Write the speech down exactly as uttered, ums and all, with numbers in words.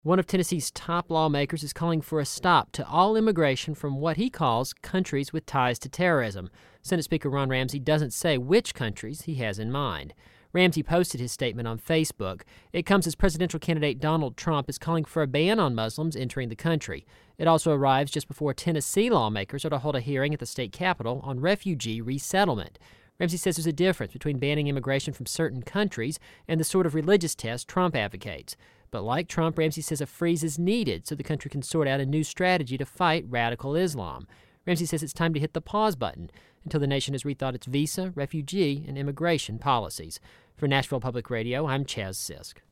One of Tennessee's top lawmakers is calling for a stop to all immigration from what he calls countries with ties to terrorism. Senate Speaker Ron Ramsey doesn't say which countries he has in mind. Ramsey posted his statement on Facebook. It comes as presidential candidate Donald Trump is calling for a ban on Muslims entering the country. It also arrives just before Tennessee lawmakers are to hold a hearing at the state capitol on refugee resettlement. Ramsey says there's a difference between banning immigration from certain countries and the sort of religious test Trump advocates. But like Trump, Ramsey says a freeze is needed so the country can sort out a new strategy to fight radical Islam. Ramsey says it's time to hit the pause button until the nation has rethought its visa, refugee, and immigration policies. For Nashville Public Radio, I'm Chaz Sisk.